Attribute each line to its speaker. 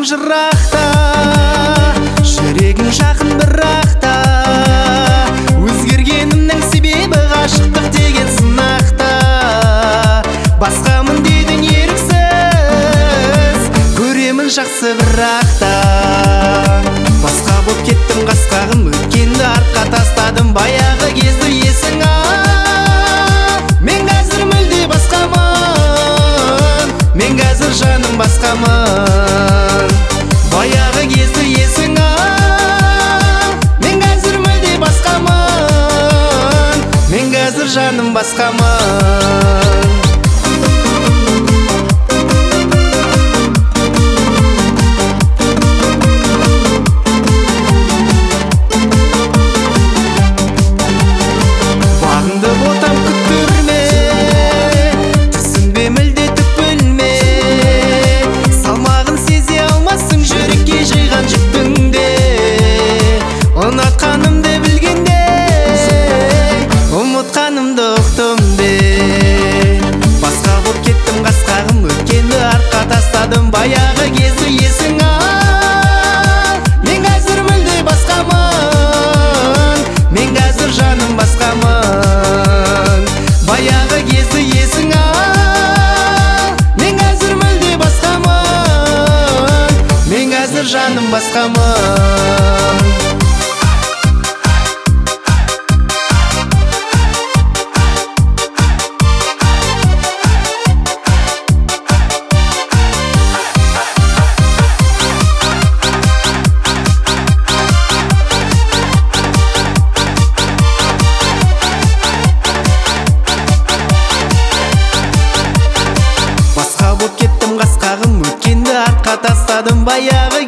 Speaker 1: жырақта, жүрегің жақын бірақта. Өзгергенімнің себебі ғашықтық деген сынақта. Басқамын дедің еріксіз, көремін жақсы бірақта. Басқа боп кеттім қасқағым, өткенді артқа тастадым. Баяғы кезді есің мен қазір мүлде басқамын, мен қазір жаным басқамын. Баяғы кезді есің мен қазір мүлде басқамын, мен қазір жаным басқамын. Ұнатқанымды білгенде, ұмытқанымды ұқтым бе. Басқа боп кеттім қасқағым, өткенді артқа тастадым. Баяғы кезді есің мен қазір мүлде басқамын, мен қазір жаным басқамын. Баяғы кезді есің мен қазір мүлде басқамын, мен қазір жаным басқамын. Басқа боп кеттім қасқағым, өткенді артқа тастадым. Баяғы